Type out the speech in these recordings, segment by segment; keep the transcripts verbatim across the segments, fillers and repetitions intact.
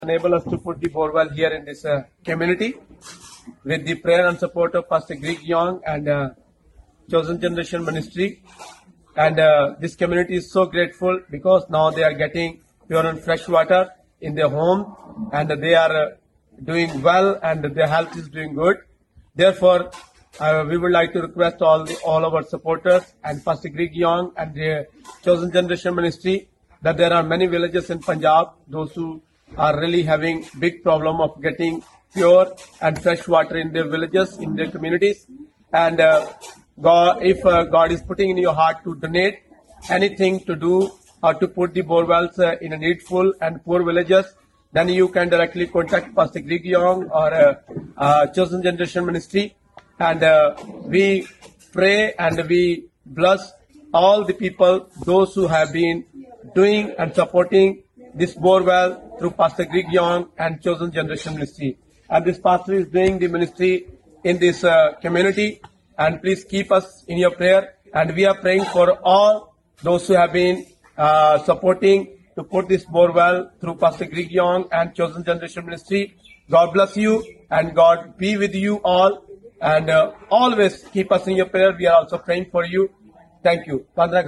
enable us to put the borewell here in this uh, community with the prayer and support of Pastor Greg Young and uh, Chosen Generation Ministry. And uh, this community is so grateful because now they are getting pure and fresh water in their home, and they are uh, doing well, and their health is doing good. Therefore, uh, we would like to request all the, all our supporters and Pastor Greg Young and the Chosen Generation Ministry that there are many villages in Punjab, those who are really having big problem of getting pure and fresh water in their villages, in their communities. And uh, God, if uh, God is putting in your heart to donate anything to do or to put the borewells uh, in a needful and poor villages, then you can directly contact Pastor Greg Young or uh, uh, Chosen Generation Ministry. And uh, we pray and we bless all the people, those who have been doing and supporting this borewell through Pastor Greg Young and Chosen Generation Ministry. And this pastor is doing the ministry in this uh, community. And please keep us in your prayer. And we are praying for all those who have been uh, supporting to put this borewell through Pastor Greg Young and Chosen Generation Ministry. God bless you and God be with you all. And uh, always keep us in your prayer. We are also praying for you. Thank you.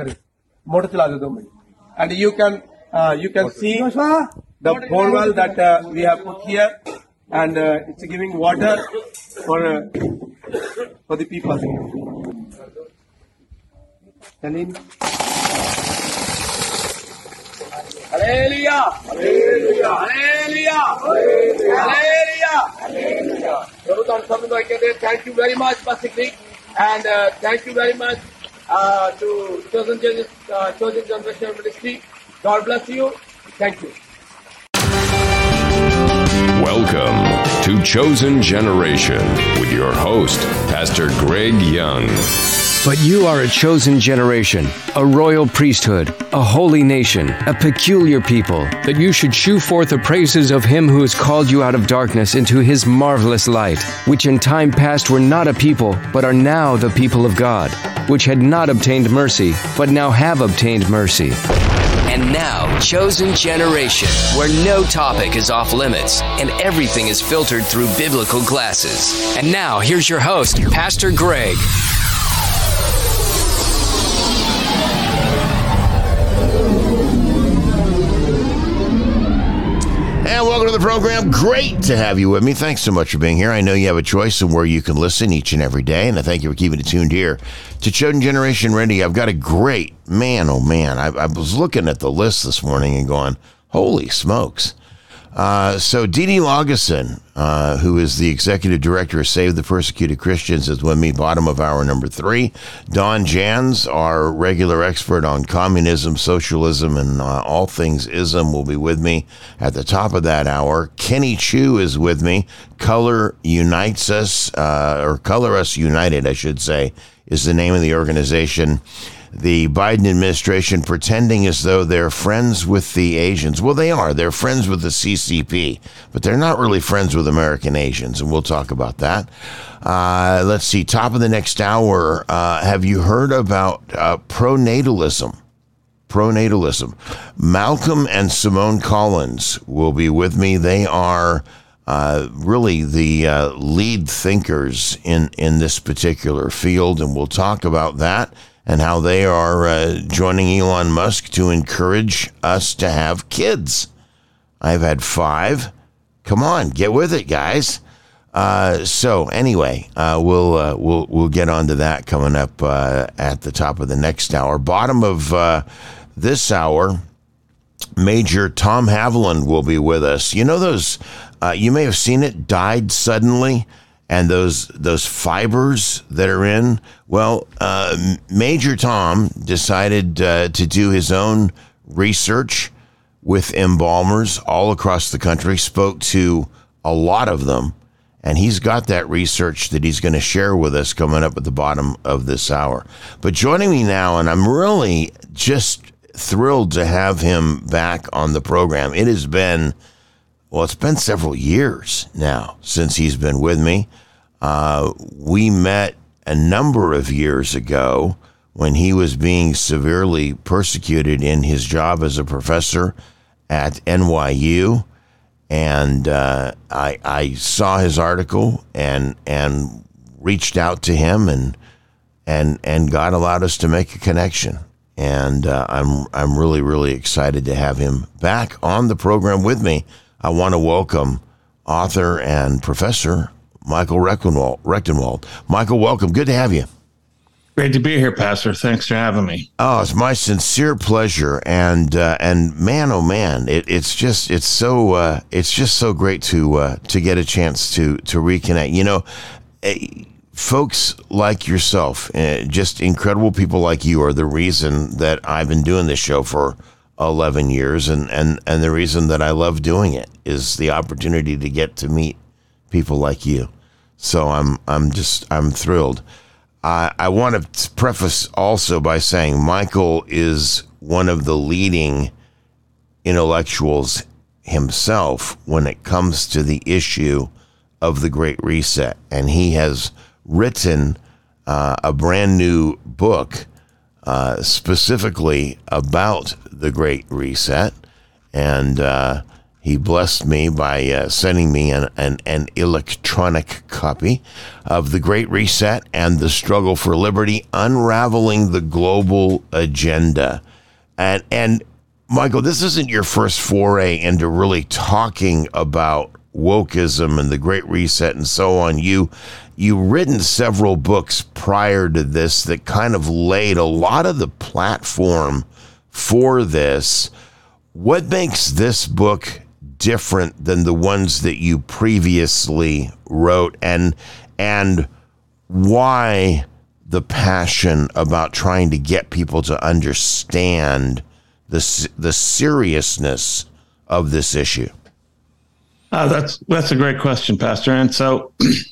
And you can uh, you can see the borewell that uh, we have put here, and uh, it's giving water for uh, for the people. Hallelujah! Hallelujah! Hallelujah! Hallelujah! Hallelujah! Thank you very much, Pastor Greg, and uh, thank you very much uh, to Chosen, uh, Chosen Generation Ministry. God bless you. Thank you. Welcome to Chosen Generation with your host, Pastor Greg Young. But you are a chosen generation, a royal priesthood, a holy nation, a peculiar people, that you should shew forth the praises of him who has called you out of darkness into his marvelous light, which in time past were not a people, but are now the people of God, which had not obtained mercy, but now have obtained mercy. And now, Chosen Generation, where no topic is off limits and everything is filtered through biblical glasses. And now, here's your host, Pastor Greg. And welcome to the program. Great to have you with me. Thanks so much for being here. I know you have a choice in where you can listen each and every day, and I thank you for keeping it tuned here to Chosen Generation Radio. I've got a great, man, oh man, I, I was looking at the list this morning and going, holy smokes. Uh, so Dee Dee Lageson, uh, who is the executive director of Save the Persecuted Christians, is with me, bottom of hour number three. Don Jans, our regular expert on communism, socialism, and uh, all things ism, will be with me at the top of that hour. Kenny Chu is with me. Color Unites Us, uh, or Color Us United, I should say, is the name of the organization. The Biden administration pretending as though they're friends with the Asians. Well, they are. They're friends with the C C P, but they're not really friends with American Asians, and we'll talk about that. Uh, let's see, top of the next hour, uh, have you heard about uh, pronatalism? Pronatalism. Malcolm and Simone Collins will be with me. They are uh, really the uh, lead thinkers in, in this particular field, and we'll talk about that and how they are uh, joining Elon Musk to encourage us to have kids. I've had five. Come on, get with it, guys. Uh, so anyway, uh, we'll uh, we'll we'll get onto that coming up uh, at the top of the next hour. Bottom of uh, this hour, Major Tom Haviland will be with us. You know those? Uh, you may have seen it. Died suddenly. And those those fibers that are in, well, uh, Major Tom decided uh, to do his own research with embalmers all across the country, spoke to a lot of them, and he's got that research that he's going to share with us coming up at the bottom of this hour. But joining me now, and I'm really just thrilled to have him back on the program. It has been, well, it's been several years now since he's been with me. Uh, we met a number of years ago when he was being severely persecuted in his job as a professor at N Y U. And uh, I, I saw his article and and reached out to him, and and and God allowed us to make a connection. And uh, I'm I'm really really excited to have him back on the program with me. I want to welcome author and professor Michael Rectenwald. Rectenwald. Michael, welcome. Good to have you. Great to be here, Pastor. Thanks for having me. Oh, it's my sincere pleasure, and uh, and man, oh man, it, it's just it's so uh, it's just so great to uh, to get a chance to to reconnect. You know, eh, folks like yourself, uh, just incredible people like you, are the reason that I've been doing this show for eleven years, and and and the reason that I love doing it is the opportunity to get to meet people like you. So I'm I'm just I'm thrilled. I, I want to preface also by saying Michael is one of the leading intellectuals himself when it comes to the issue of the Great Reset. And he has written uh, a brand new book uh, specifically about the Great Reset. And uh, he blessed me by uh, sending me an, an, an electronic copy of The Great Reset and the Struggle for Liberty, Unraveling the Global Agenda. And, and Michael, this isn't your first foray into really talking about wokeism and the Great Reset and so on. You, you've written several books prior to this that kind of laid a lot of the platform for this. What makes this book different than the ones that you previously wrote, and and why the passion about trying to get people to understand the the seriousness of this issue? Uh, that's that's a great question, Pastor. And so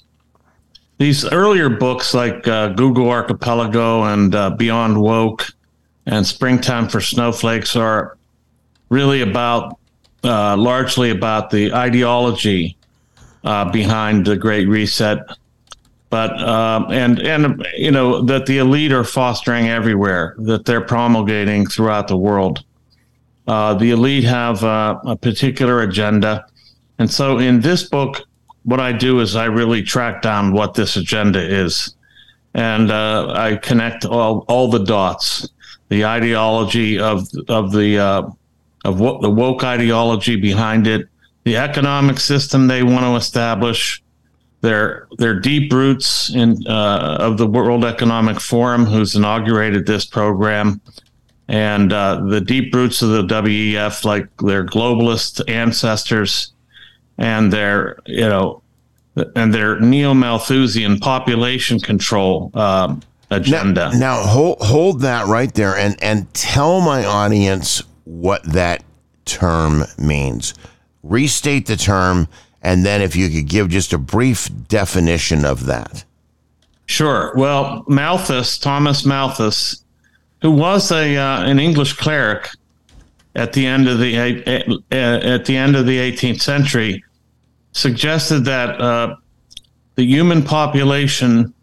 these earlier books like uh, Google Archipelago and uh, Beyond Woke and Springtime for Snowflakes are really about Uh, largely about the ideology uh, behind the Great Reset, but uh, and and you know that the elite are fostering everywhere, that they're promulgating throughout the world. Uh, the elite have uh, a particular agenda, and so in this book, what I do is I really track down what this agenda is, and uh, I connect all all the dots, the ideology of of the uh, of what the woke ideology behind it, the economic system they want to establish, their their deep roots in uh, of the World Economic Forum, who's inaugurated this program, and uh, the deep roots of the W E F, like their globalist ancestors, and their you know, and their neo-Malthusian population control um, agenda. Now, now hold hold that right there, and and tell my audience what that term means. Restate the term, and then if you could give just a brief definition of that. Sure. Well, Malthus, Thomas Malthus, who was a uh, an English cleric at the end of the uh, at the end of the eighteenth century, suggested that uh, the human population,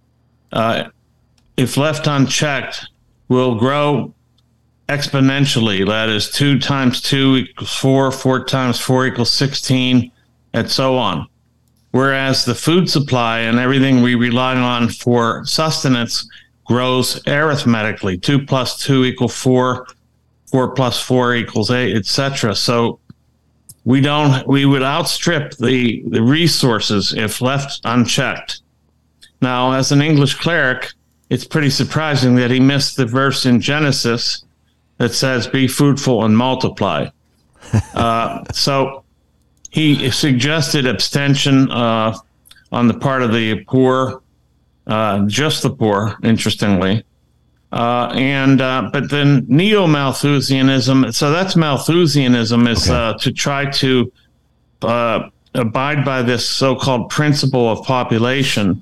uh, if left unchecked, will grow exponentially. That is, two times two equals four, four times four equals sixteen, and so on. Whereas the food supply and everything we rely on for sustenance grows arithmetically. Two plus two equals four, four plus four equals eight, et cetera. So we don't we would outstrip the, the resources if left unchecked. Now, as an English cleric, it's pretty surprising that he missed the verse in Genesis that says, "Be fruitful and multiply." uh, so he suggested abstention uh, on the part of the poor, uh, just the poor, interestingly. Uh, and uh, but then neo-Malthusianism, so that's Malthusianism, is Okay. uh, to try to uh, abide by this so-called principle of population.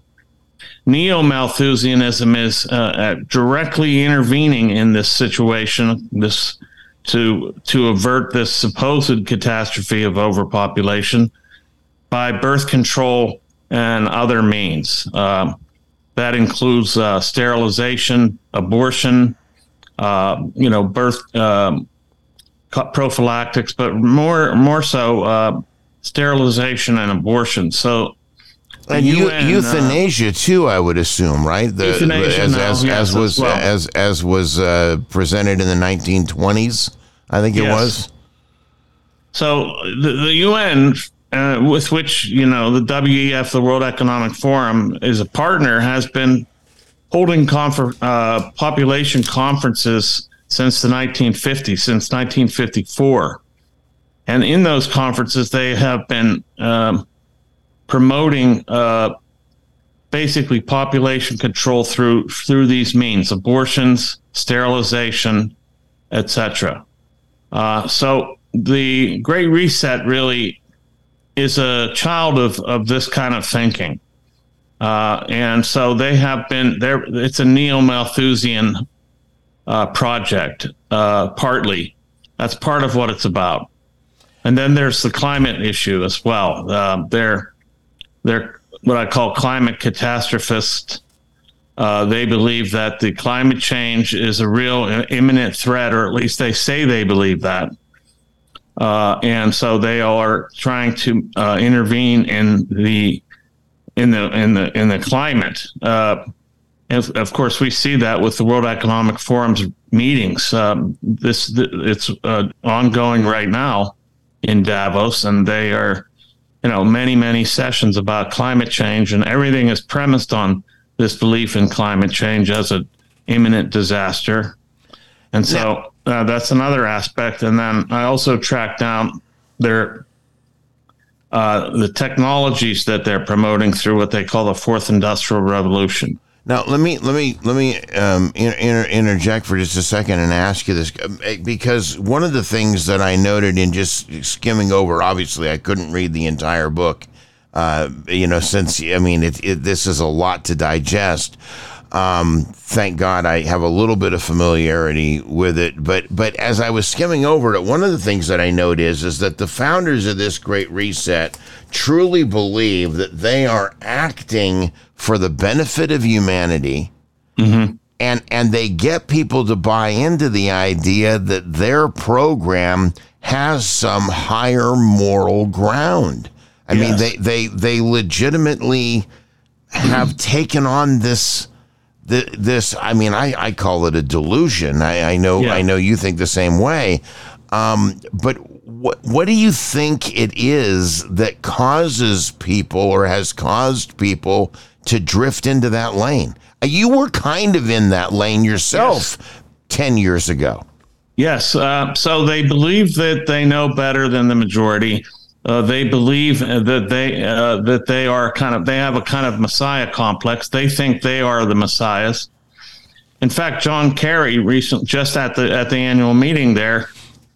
Neo-Malthusianism is uh, uh, directly intervening in this situation, this to to avert this supposed catastrophe of overpopulation by birth control and other means. Um, that includes uh, sterilization, abortion, uh, you know, birth um, prophylactics, but more more so uh, sterilization, and abortion. So, and U eu- N, euthanasia uh, too, I would assume, right? The, euthanasia as, now, as, yes, as was as, well. as as was uh, presented in the nineteen twenties, I think it Yes. was. So the, the U N, uh, with which, you know, the W E F, the World Economic Forum, is a partner, has been holding confer- uh, population conferences since the nineteen fifties, since nineteen fifty-four. And in those conferences, they have been um, promoting uh, basically population control through through these means: abortions, sterilization, et cetera. Uh, so the Great Reset really is a child of, of this kind of thinking. Uh, and so they have been there. It's a neo-Malthusian uh, project, uh, partly. That's part of what it's about. And then there's the climate issue as well. Uh, they're, they're what I call climate catastrophists. Uh, they believe that the climate change is a real imminent threat, or at least they say they believe that. Uh, and so they are trying to uh, intervene in the in the in the in the climate. Uh, and of course, we see that with the World Economic Forum's meetings. Um, this it's uh, ongoing right now in Davos, and they are, you know, many many sessions about climate change, and everything is premised on this belief in climate change as an imminent disaster. And so uh, that's another aspect. And then I also tracked down their uh, the technologies that they're promoting through what they call the Fourth Industrial Revolution. Now, let me let me let me um, inter- interject for just a second and ask you this, because one of the things that I noted in just skimming over, obviously, I couldn't read the entire book, uh, you know, since I mean, it, it, this is a lot to digest. Um, thank God I have a little bit of familiarity with it, but but as I was skimming over it, one of the things that I note is is that the founders of this Great Reset truly believe that they are acting for the benefit of humanity, mm-hmm. and and they get people to buy into the idea that their program has some higher moral ground. I Yes. mean, they they they legitimately have taken on this. The, this, I mean, I, I call it a delusion. I, I know, Yeah. I know you think the same way. Um, but what, what do you think it is that causes people, or has caused people, to drift into that lane? You were kind of in that lane yourself Yes. ten years ago. Yes. Uh, so they believe that they know better than the majority. Uh, they believe that they uh, that they are kind of they have a kind of messiah complex. They think they are the messiahs. In fact, John Kerry recent just at the at the annual meeting there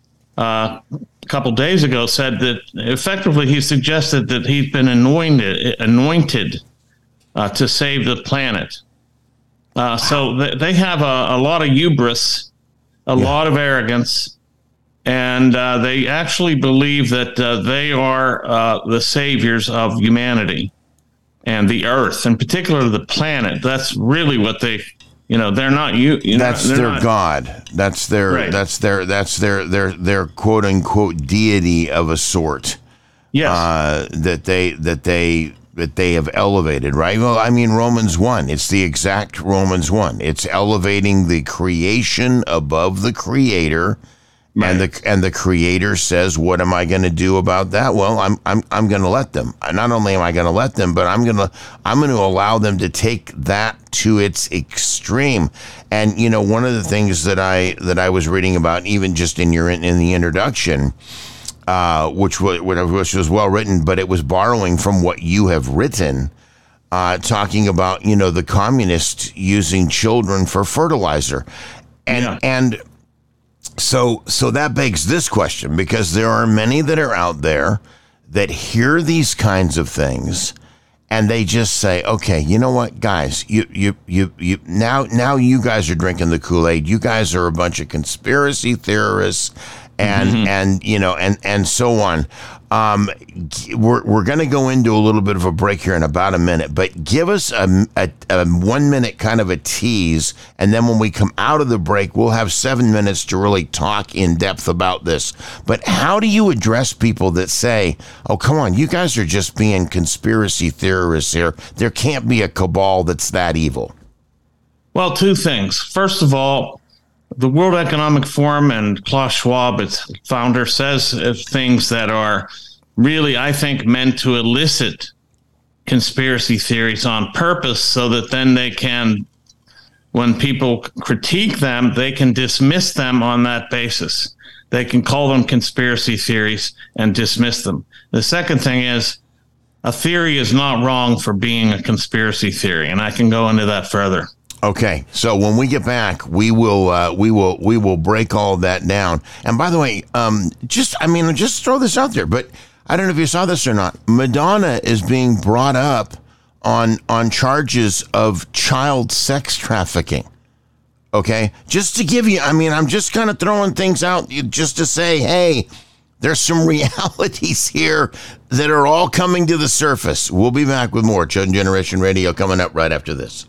uh, a couple days ago said that effectively he suggested that he'd been anointed anointed uh, to save the planet. Uh, so th- they have a, a lot of hubris, a Yeah. lot of arrogance. And uh, they actually believe that uh, they are uh, the saviors of humanity and the earth, in particular the planet. That's really what they, you know, they're not you. you That's know, their not, God. That's their. Right. That's their. That's their. Their. Their quote unquote deity of a sort. Yes. Uh, that they. That they. That they have elevated, right? Well, I mean, Romans one. It's the exact Romans one. It's elevating the creation above the Creator. Right. And the and the Creator says, "What am I going to do about that?" Well, I'm I'm I'm going to let them. Not only am I going to let them, but I'm going to I'm going to allow them to take that to its extreme. And you know, one of the things that I that I was reading about, even just in your in the introduction, uh, which was which was well written, but it was borrowing from what you have written, uh, talking about you know the communists using children for fertilizer, and Yeah. and. So so that begs this question, because there are many that are out there that hear these kinds of things and they just say, okay, you know what, guys, you you you, you now now you guys are drinking the Kool-Aid. You guys are a bunch of conspiracy theorists and Mm-hmm. and you know and and so on. Um, g- we're we're going to go into a little bit of a break here in about a minute, but give us a, a, a one minute kind of a tease, and then when we come out of the break, we'll have seven minutes to really talk in depth about this. But how do you address people that say, "Oh, come on, you guys are just being conspiracy theorists here. There can't be a cabal that's that evil"? Well, two things. First of all, the World Economic Forum and Klaus Schwab, its founder, says things that are really, I think, meant to elicit conspiracy theories on purpose so that then they can, when people critique them, they can dismiss them on that basis. They can call them conspiracy theories and dismiss them. The second thing is, a theory is not wrong for being a conspiracy theory, and I can go into that further. Okay, so when we get back, we will uh, we will we will break all that down. And by the way, um, just I mean, just throw this out there, but I don't know if you saw this or not. Madonna is being brought up on on charges of child sex trafficking. Okay, just to give you, I mean, I'm just kind of throwing things out just to say, hey, there's some realities here that are all coming to the surface. We'll be back with more Chosen Generation Radio coming up right after this.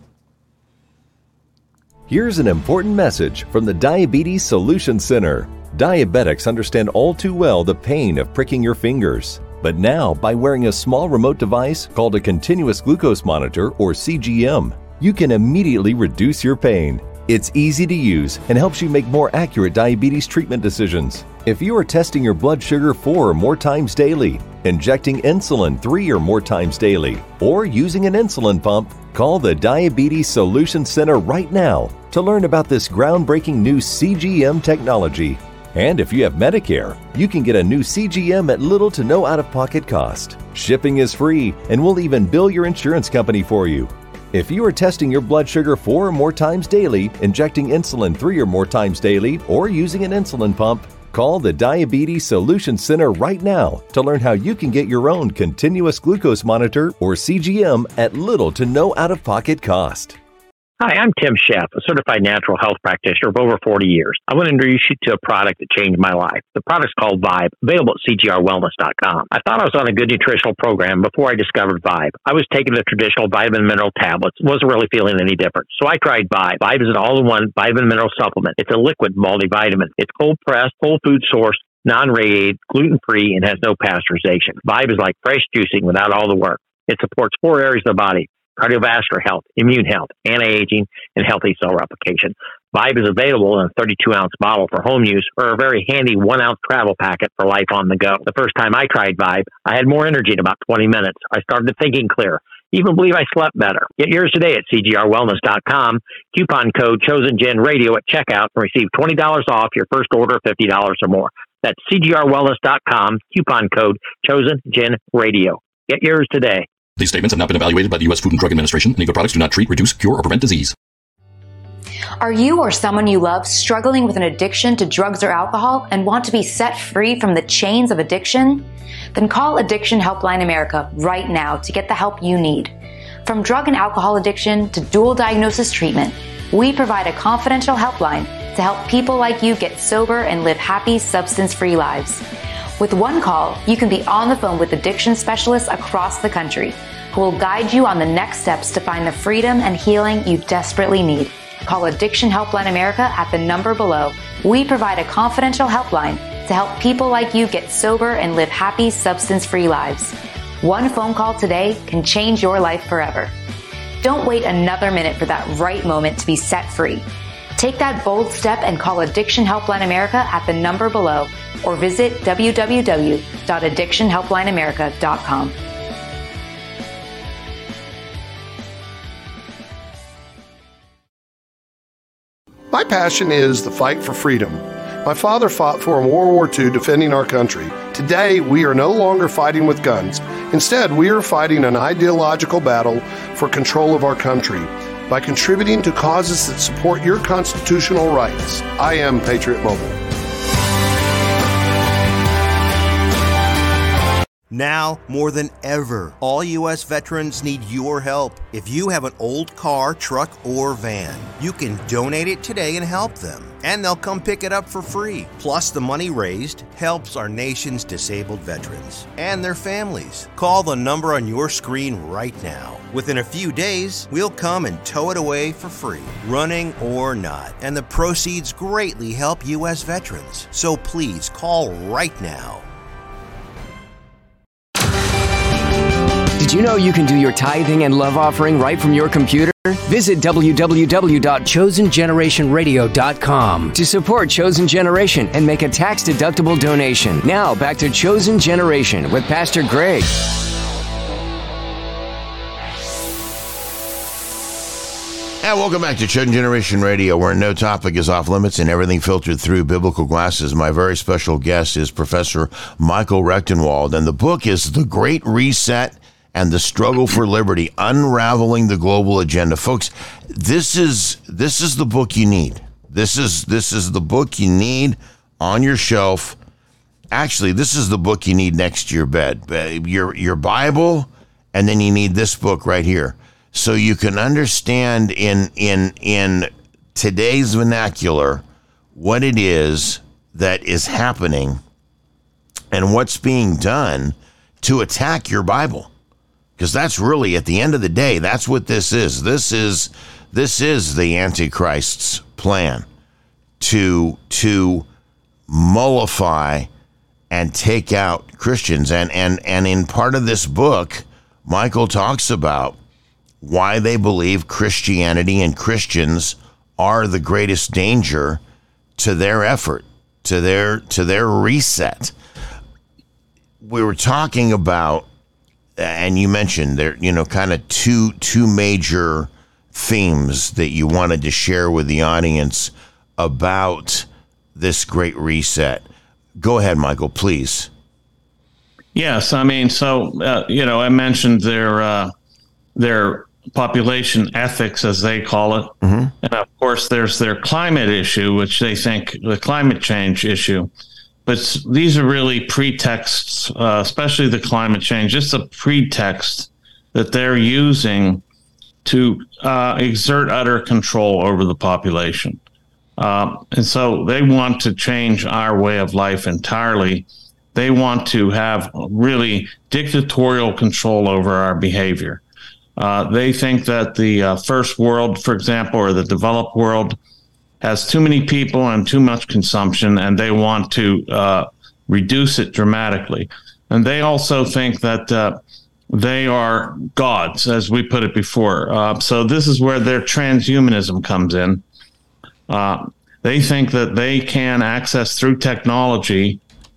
Here's an important message from the Diabetes Solution Center. Diabetics understand all too well the pain of pricking your fingers. But now, by wearing a small remote device called a continuous glucose monitor, or C G M, you can immediately reduce your pain. It's easy to use and helps you make more accurate diabetes treatment decisions. If you are testing your blood sugar four or more times daily, injecting insulin three or more times daily, or using an insulin pump, call the Diabetes Solution Center right now to learn about this groundbreaking new C G M technology. And if you have Medicare, you can get a new C G M at little to no out-of-pocket cost. Shipping is free, and we'll even bill your insurance company for you. If you are testing your blood sugar four or more times daily, injecting insulin three or more times daily, or using an insulin pump, call the Diabetes Solution Center right now to learn how you can get your own continuous glucose monitor, or C G M, at little to no out-of-pocket cost. Hi, I'm Tim Sheff, a certified natural health practitioner of over forty years. I want to introduce you to a product that changed my life. The product's called Vibe, available at C G R wellness dot com. I thought I was on a good nutritional program before I discovered Vibe. I was taking the traditional vitamin mineral tablets, wasn't really feeling any different. So I tried Vibe. Vibe is an all-in-one vitamin mineral supplement. It's a liquid multivitamin. It's cold-pressed, whole food sourced, non-radiated, gluten-free, and has no pasteurization. Vibe is like fresh juicing without all the work. It supports four areas of the body: cardiovascular health, immune health, anti-aging, and healthy cell replication. Vibe is available in a thirty-two ounce bottle for home use, or a very handy one ounce travel packet for life on the go. The first time I tried Vibe, I had more energy in about twenty minutes. I started thinking clear. Even believe I slept better. Get yours today at C G R wellness dot com. Coupon code ChosenGenRadio at checkout and receive twenty dollars off your first order of fifty dollars or more. That's C G R wellness dot com. Coupon code ChosenGenRadio. Get yours today. These statements have not been evaluated by the U S Food and Drug Administration, and Eagle products do not treat, reduce, cure, or prevent disease. Are you or someone you love struggling with an addiction to drugs or alcohol and want to be set free from the chains of addiction? Then call Addiction Helpline America right now to get the help you need. From drug and alcohol addiction to dual diagnosis treatment, we provide a confidential helpline to help people like you get sober and live happy, substance-free lives. With one call, you can be on the phone with addiction specialists across the country who will guide you on the next steps to find the freedom and healing you desperately need. Call Addiction Helpline America at the number below. We provide a confidential helpline to help people like you get sober and live happy, substance-free lives. One phone call today can change your life forever. Don't wait another minute for that right moment to be set free. Take that bold step and call Addiction Helpline America at the number below, or visit w w w dot addiction helpline america dot com. My passion is the fight for freedom. My father fought for in World War Two defending our country. Today, we are no longer fighting with guns. Instead, we are fighting an ideological battle for control of our country by contributing to causes that support your constitutional rights. I am Patriot Mobile. Now, more than ever, all U S veterans need your help. If you have an old car, truck, or van, you can donate it today and help them. And they'll come pick it up for free. Plus, the money raised helps our nation's disabled veterans and their families. Call the number on your screen right now. Within a few days, we'll come and tow it away for free, running or not. And the proceeds greatly help U S veterans. So please call right now. Did you know you can do your tithing and love offering right from your computer? Visit w w w dot chosen generation radio dot com to support Chosen Generation and make a tax-deductible donation. Now, back to Chosen Generation with Pastor Greg. And welcome back to Chosen Generation Radio, where no topic is off limits and everything filtered through biblical glasses. My very special guest is Professor Michael Rectenwald, and the book is The Great Reset and the Struggle for Liberty, Unraveling the Global Agenda. Folks, this is this is the book you need. This is this is the book you need on your shelf. Actually, this is the book you need next to your bed. Your your Bible, and then you need this book right here. So you can understand in in in today's vernacular what it is that is happening and what's being done to attack your Bible. Because that's really, at the end of the day, that's what this is. This is this is the Antichrist's plan to to mollify and take out Christians. And and and in part of this book, Michael talks about why they believe Christianity and Christians are the greatest danger to their effort, to their to their reset. We were talking about, and you mentioned there, you know, kind of two two major themes that you wanted to share with the audience about this great reset. Go ahead, Michael, please. Yes, I mean, so uh, you know, I mentioned their uh, their population ethics, as they call it, mm-hmm. and of course, there's their climate issue, which they think the climate change issue. But these are really pretexts, uh, especially the climate change, just a pretext that they're using to uh, exert utter control over the population. Um, and so they want to change our way of life entirely. They want to have really dictatorial control over our behavior. Uh, they think that the uh, first world, for example, or the developed world, has too many people and too much consumption, and they want to uh, reduce it dramatically. And they also think that uh, they are gods, as we put it before. Uh, so this is where their transhumanism comes in. Uh, they think that they can access through technology,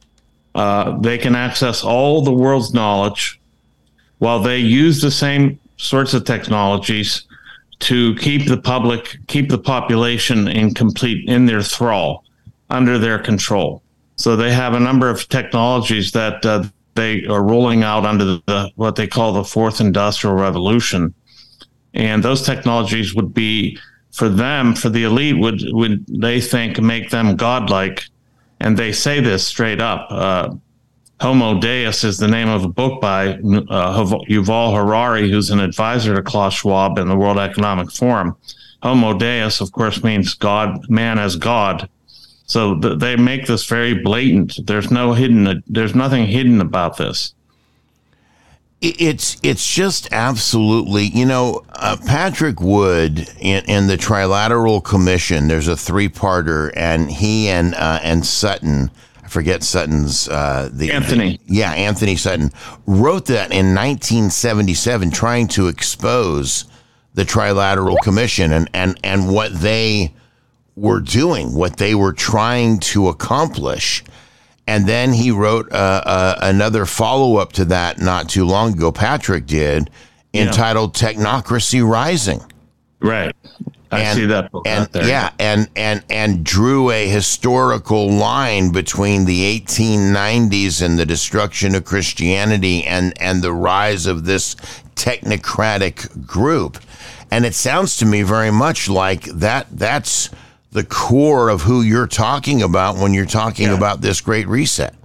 uh, they can access all the world's knowledge while they use the same sorts of technologies to keep the public, keep the population in complete, in their thrall, under their control. So they have a number of technologies that uh, they are rolling out under the, the what they call the fourth industrial revolution. And those technologies would be, for them, for the elite, would, would they think, make them godlike. And they say this straight up. Uh, Homo Deus is the name of a book by uh, Yuval Harari, who's an advisor to Klaus Schwab in the World Economic Forum. Homo Deus, of course, means God, man as God. So th- they make this very blatant. There's no hidden. There's nothing hidden about this. It's it's just absolutely, you know, uh, Patrick Wood in, in the Trilateral Commission. There's a three-parter, and he and uh, and Sutton. I forget Sutton's uh, the Anthony. The, yeah, Anthony Sutton wrote that in nineteen seventy-seven, trying to expose the Trilateral Commission and, and, and what they were doing, what they were trying to accomplish. And then he wrote uh, uh, another follow-up to that not too long ago, Patrick did, entitled yeah. Technocracy Rising. Right. I and, see that book and, out there. Yeah, and, and, and drew a historical line between the eighteen nineties and the destruction of Christianity and, and the rise of this technocratic group. And it sounds to me very much like that that's the core of who you're talking about when you're talking yeah. about this great reset.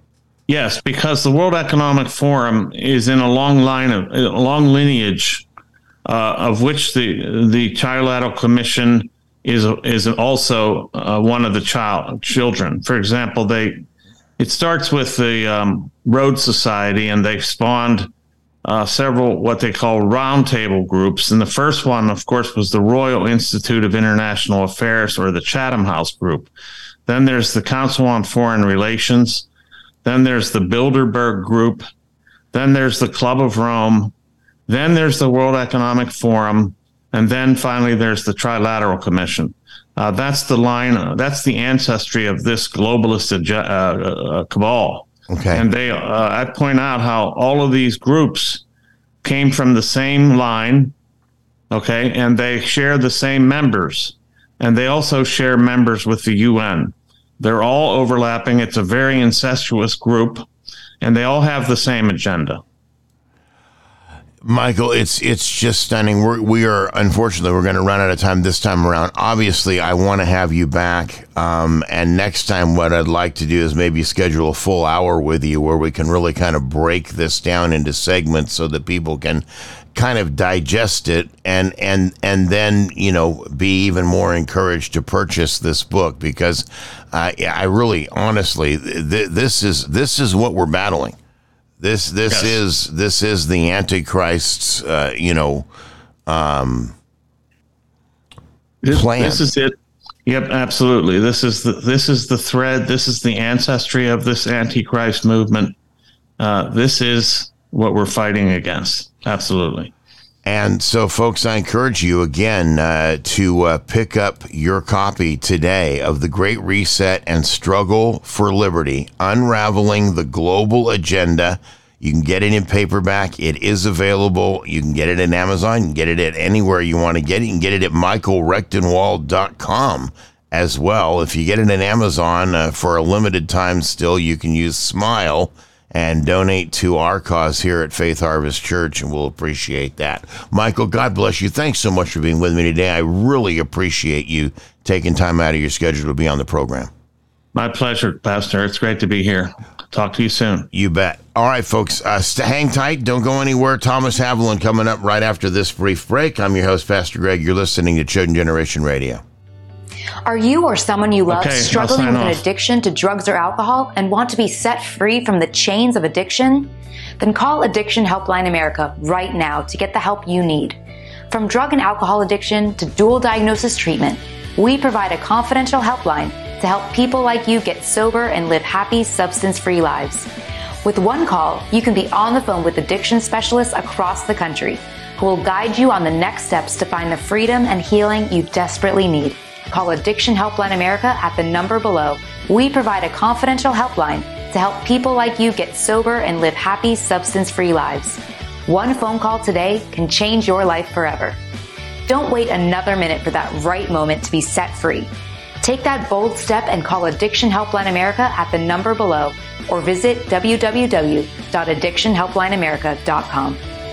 Yes, because the World Economic Forum is in a long line of a long lineage uh, of which the the Trilateral Commission is is also uh, one of the child children. For example, they it starts with the um, Rhodes Society, and they've spawned uh, several what they call roundtable groups. And the first one, of course, was the Royal Institute of International Affairs, or the Chatham House Group. Then there's the Council on Foreign Relations. Then there's the Bilderberg Group. Then there's the Club of Rome. Then there's the World Economic Forum. And then finally, there's the Trilateral Commission. Uh, that's the line, uh, that's the ancestry of this globalist uh, uh, cabal. Okay. And they, uh, I point out how all of these groups came from the same line, okay, and they share the same members. And they also share members with the U N. They're all overlapping. It's a very incestuous group, and they all have the same agenda. Michael, it's it's just stunning. We're, we are, unfortunately, we're going to run out of time this time around. Obviously, I want to have you back. Um, and next time, what I'd like to do is maybe schedule a full hour with you where we can really kind of break this down into segments so that people can kind of digest it and and and then, you know, be even more encouraged to purchase this book, because uh, I really, honestly, th- this is this is what we're battling. This this yes. is this is the Antichrist's, uh, you know, um, this, plan. This is it. Yep, absolutely. This is the this is the thread. This is the ancestry of this Antichrist movement. Uh, this is what we're fighting against. Absolutely. And so, folks, I encourage you again uh, to uh, pick up your copy today of The Great Reset and Struggle for Liberty, Unraveling the Global Agenda. You can get it in paperback. It is available. You can get it at Amazon. You can get it at anywhere you want to get it. You can get it at michael rechtenwald dot com as well. If you get it at Amazon uh, for a limited time still, you can use Smile and donate to our cause here at Faith Harvest Church, and we'll appreciate that. Michael, God bless you. Thanks so much for being with me today. I really appreciate you taking time out of your schedule to be on the program. My pleasure, Pastor. It's great to be here. Talk to you soon. You bet. All right, folks, uh, st- hang tight. Don't go anywhere. Thomas Haviland coming up right after this brief break. I'm your host, Pastor Greg. You're listening to Chosen Generation Radio. Are you or someone you love okay, struggling with off. an addiction to drugs or alcohol and want to be set free from the chains of addiction? Then call Addiction Helpline America right now to get the help you need. From drug and alcohol addiction to dual diagnosis treatment, we provide a confidential helpline to help people like you get sober and live happy, substance-free lives. With one call, you can be on the phone with addiction specialists across the country who will guide you on the next steps to find the freedom and healing you desperately need. Call Addiction Helpline America at the number below. We provide a confidential helpline to help people like you get sober and live happy, substance-free lives. One phone call today can change your life forever. Don't wait another minute for that right moment to be set free. Take that bold step and call Addiction Helpline America at the number below, or visit w w w dot addiction helpline america dot com.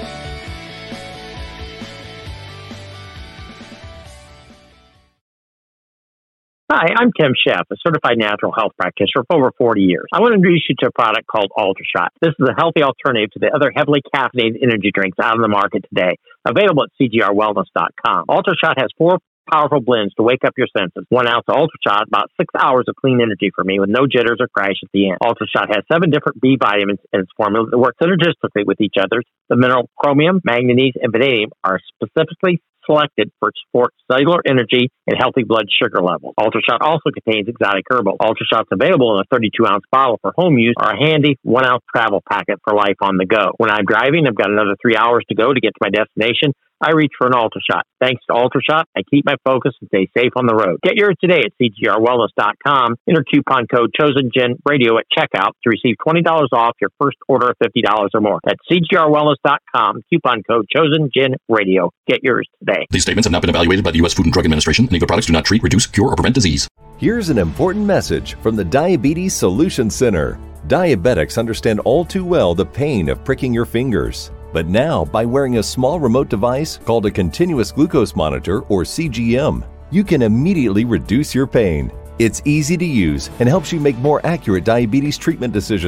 Hi, I'm Tim Sheff, a certified natural health practitioner for over forty years. I want to introduce you to a product called UltraShot. This is a healthy alternative to the other heavily caffeinated energy drinks out on the market today, available at c g r wellness dot com. UltraShot has four powerful blends to wake up your senses. One ounce of UltraShot, about six hours of clean energy for me with no jitters or crash at the end. UltraShot has seven different B vitamins in its formula that work synergistically with each other. The mineral chromium, manganese, and vanadium are specifically selected for support cellular energy and healthy blood sugar levels. UltraShot also contains exotic herbal. UltraShot's available in a thirty-two ounce bottle for home use or a handy one ounce travel packet for life on the go. When I'm driving, I've got another three hours to go to get to my destination. I reach for an UltraShot. Thanks to UltraShot, I keep my focus and stay safe on the road. Get yours today at c g r wellness dot com. Enter coupon code ChosenGenRadio at checkout to receive twenty dollars off your first order of fifty dollars or more. That's c g r wellness dot com. Coupon code ChosenGenRadio. Get yours today. These statements have not been evaluated by the U S Food and Drug Administration. Any of the products do not treat, reduce, cure, or prevent disease. Here's an important message from the Diabetes Solution Center. Diabetics understand all too well the pain of pricking your fingers. But now, by wearing a small remote device called a continuous glucose monitor, or C G M, you can immediately reduce your pain. It's easy to use and helps you make more accurate diabetes treatment decisions.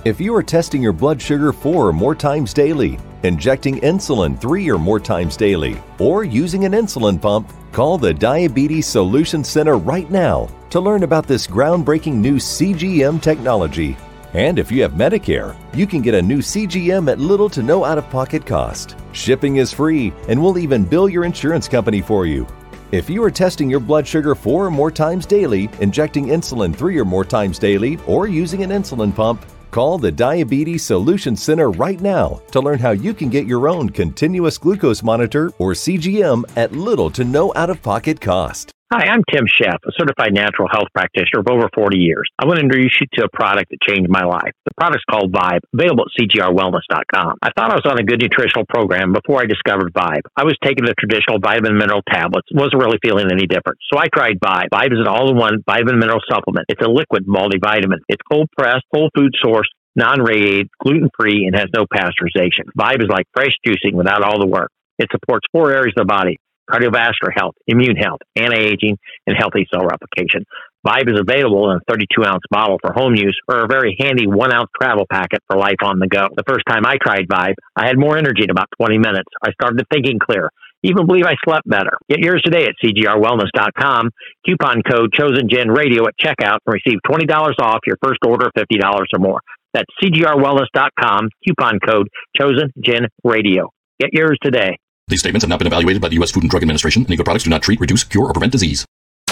If you are testing your blood sugar four or more times daily, injecting insulin three or more times daily, or using an insulin pump, call the Diabetes Solution Center right now to learn about this groundbreaking new C G M technology. And if you have Medicare, you can get a new C G M at little to no out-of-pocket cost. Shipping is free, and we'll even bill your insurance company for you. If you are testing your blood sugar four or more times daily, injecting insulin three or more times daily, or using an insulin pump, call the Diabetes Solution Center right now to learn how you can get your own continuous glucose monitor or C G M at little to no out-of-pocket cost. Hi, I'm Tim Sheff, a certified natural health practitioner of over forty years. I want to introduce you to a product that changed my life. The product's called Vibe, available at C G R wellness dot com. I thought I was on a good nutritional program before I discovered Vibe. I was taking the traditional vitamin mineral tablets, wasn't really feeling any different. So I tried Vibe. Vibe is an all-in-one vitamin mineral supplement. It's a liquid multivitamin. It's cold-pressed, whole food source, non-radiated, gluten-free, and has no pasteurization. Vibe is like fresh juicing without all the work. It supports four areas of the body: cardiovascular health, immune health, anti-aging, and healthy cell replication. Vibe is available in a thirty-two ounce bottle for home use or a very handy one ounce travel packet for life on the go. The first time I tried Vibe, I had more energy in about twenty minutes. I started thinking clear. Even believe I slept better. Get yours today at C G R wellness dot com. Coupon code ChosenGenRadio at checkout and receive twenty dollars off your first order of fifty dollars or more. That's C G R wellness dot com. Coupon code ChosenGenRadio. Get yours today. These statements have not been evaluated by the U S Food and Drug Administration. Any of the products do not treat, reduce, cure, or prevent disease.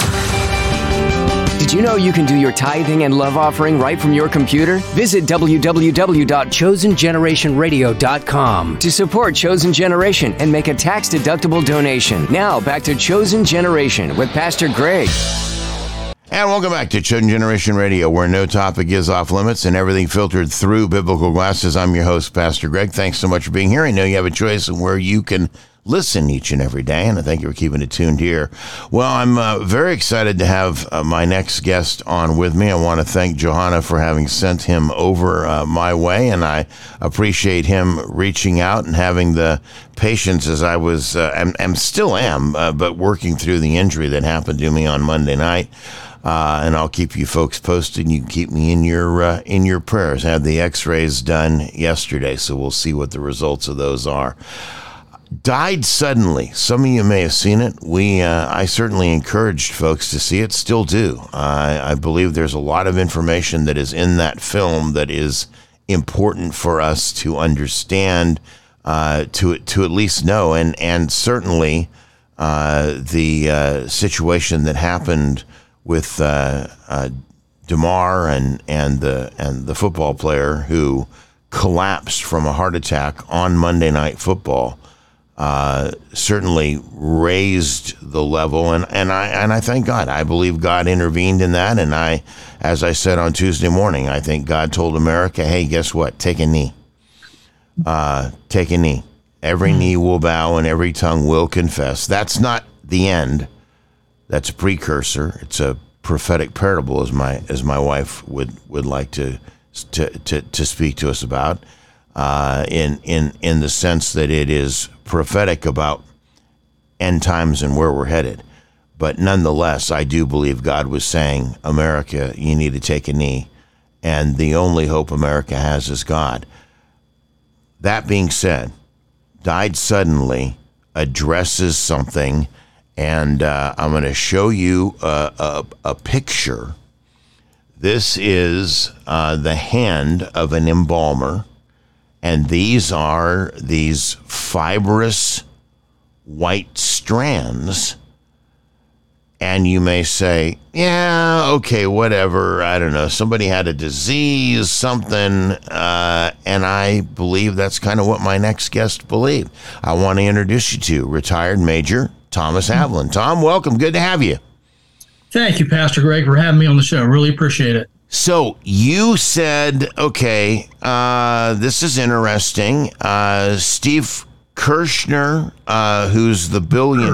Did you know you can do your tithing and love offering right from your computer? Visit w w w dot chosen generation radio dot com to support Chosen Generation and make a tax-deductible donation. Now, back to Chosen Generation with Pastor Greg. And welcome back to Chosen Generation Radio, where no topic is off limits and everything filtered through biblical glasses. I'm your host, Pastor Greg. Thanks so much for being here. I know you have a choice in where you can listen each and every day, and I thank you for keeping it tuned here. Well, I'm uh, very excited to have uh, my next guest on with me. I want to thank Johanna for having sent him over uh, my way, and I appreciate him reaching out and having the patience as I was, uh, and, and still am, uh, but working through the injury that happened to me on Monday night. Uh, and I'll keep you folks posted. You can keep me in your uh, in your prayers. I had the x-rays done yesterday, so we'll see what the results of those are. Died suddenly. Some of you may have seen it. We uh, I certainly encouraged folks to see it, still do. Uh, I believe there's a lot of information that is in that film that is important for us to understand, uh, to to at least know, and, and certainly uh, the uh, situation that happened with uh, uh, DeMar and and the and the football player who collapsed from a heart attack on Monday Night Football uh, certainly raised the level, and, and I and I thank God. I believe God intervened in that, and I, as I said on Tuesday morning, I think God told America, "Hey, guess what? Take a knee. Uh, take a knee. Every knee will bow and every tongue will confess." That's not the end. That's a precursor. It's a prophetic parable, as my as my wife would, would like to to, to to speak to us about, uh, in in in the sense that it is prophetic about end times and where we're headed. But nonetheless, I do believe God was saying, America, you need to take a knee, and the only hope America has is God. That being said, died suddenly addresses something. And uh, I'm going to show you a, a, a picture. This is uh, the hand of an embalmer, and these are these fibrous white strands. And you may say, yeah, okay, whatever, I don't know, somebody had a disease, something, uh, and I believe that's kind of what my next guest believed. I want to introduce you to retired Major Thomas Haviland. Tom, welcome. Good to have you. Thank you, Pastor Greg, for having me on the show. Really appreciate it. So you said, okay, uh, this is interesting. Uh, Steve Kirshner, uh, who's the billionaire.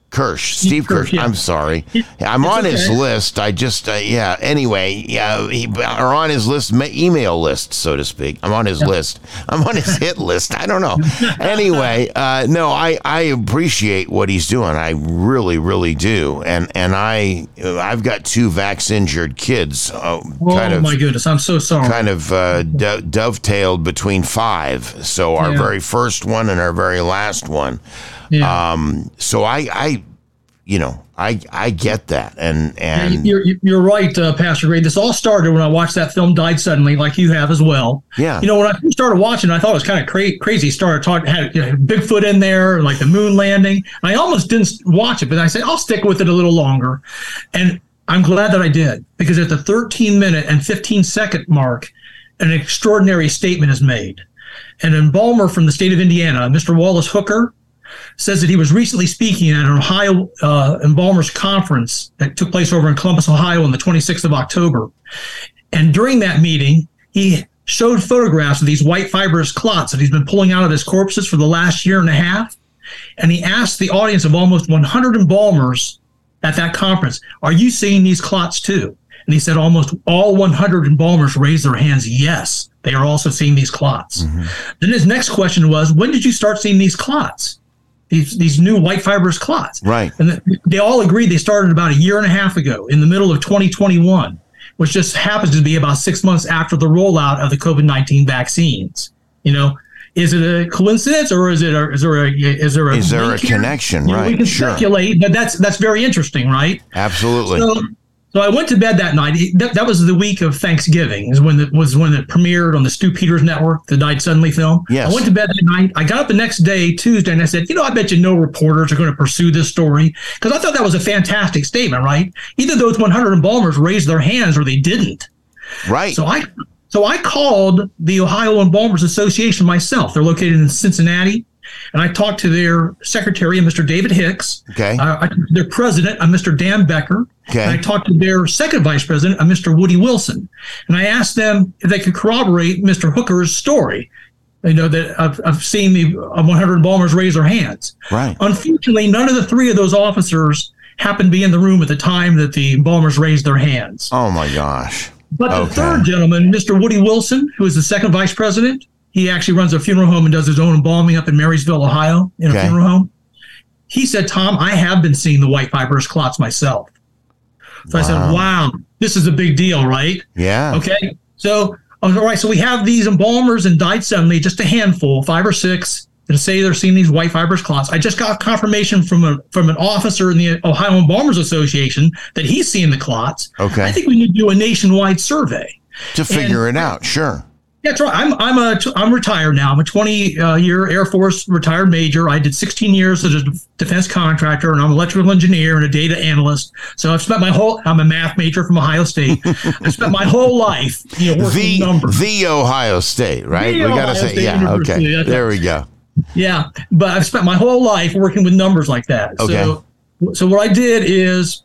Kirsch, Steve Kirsch. yeah. I'm sorry. I'm It's on his okay. list. I just, uh, yeah. Anyway, yeah, he, or on his list, ma- email list, so to speak. I'm on his list. I'm on his hit list. I don't know. Anyway, uh, no, I, I appreciate what he's doing. I really, really do. And and I, I've got two vax-injured kids. Uh, Oh kind of, my goodness, I'm so sorry. kind of uh, do- dovetailed between five. So our Yeah. very first one and our very last one. Yeah. Um, so I, I, you know, I, I get that. And, Yeah, and you're, you're right, uh, Pastor Gray. This all started when I watched that film Died Suddenly, like you have as well. Yeah. You know, when I first started watching, I thought it was kind of cra- crazy. Started talking, had you know, Bigfoot in there, like the moon landing. And I almost didn't watch it, but I said, I'll stick with it a little longer. And I'm glad that I did, because at the thirteen minute and fifteen second mark, an extraordinary statement is made. An embalmer from the state of Indiana, Mister Wallace Hooker, says that he was recently speaking at an Ohio uh, embalmers conference that took place over in Columbus, Ohio on the twenty-sixth of October. And during that meeting, he showed photographs of these white fibrous clots that he's been pulling out of his corpses for the last year and a half. And he asked the audience of almost one hundred embalmers at that conference, are you seeing these clots too? And he said almost all one hundred embalmers raised their hands. Yes, they are also seeing these clots. Mm-hmm. Then his next question was, when did you start seeing these clots? These these new white fibrous clots. Right. And they all agreed they started about a year and a half ago in the middle of twenty twenty-one, which just happens to be about six months after the rollout of the COVID nineteen vaccines. You know, is it a coincidence, or is it a, is there a is there a, is there a here? connection? You know, right. we can sure. speculate, but that's that's very interesting, right? Absolutely. So, so I went to bed that night. That, that was the week of Thanksgiving, is when it was when it premiered on the Stu Peters Network, the Died Suddenly film. Yes. I went to bed that night. I got up the next day, Tuesday, and I said, you know, I bet you no reporters are going to pursue this story, because I thought that was a fantastic statement, right? Either those one hundred embalmers raised their hands or they didn't. Right. So I so I called the Ohio Embalmers Association myself. They're located in Cincinnati. And I talked to their secretary, Mister David Hicks. Okay. Uh, I talked to their president, uh, Mister Dan Becker. Okay. And I talked to their second vice president, uh, Mister Woody Wilson. And I asked them if they could corroborate Mister Hooker's story. You know, that I've, I've seen the uh, one hundred embalmers raise their hands. Right. Unfortunately, none of the three of those officers happened to be in the room at the time that the embalmers raised their hands. Oh, my gosh. But the Okay. third gentleman, Mister Woody Wilson, who is the second vice president, he actually runs a funeral home and does his own embalming up in Marysville, Ohio, in Okay. a funeral home. He said, Tom, I have been seeing the white fibrous clots myself. So I said, wow, this is a big deal, right? Yeah. Okay. So, all right, so we have these embalmers and Died Suddenly, just a handful, five or six, that say they're seeing these white fibrous clots. I just got confirmation from a from an officer in the Ohio Embalmers Association that he's seeing the clots. Okay. I think we need to do a nationwide survey To figure And- it out. Sure. That's right. I'm I'm a I'm retired now. I'm a twenty uh, year Air Force retired major. I did sixteen years as a defense contractor, and I'm an electrical engineer and a data analyst. So I've spent my whole. I'm a math major from Ohio State. I spent my whole life, you know, working The, with numbers. the Ohio State, right? The we got to Ohio say, State yeah. University, Okay. that's There right. we go. Yeah, but I've spent my whole life working with numbers like that. Okay. So, so what I did is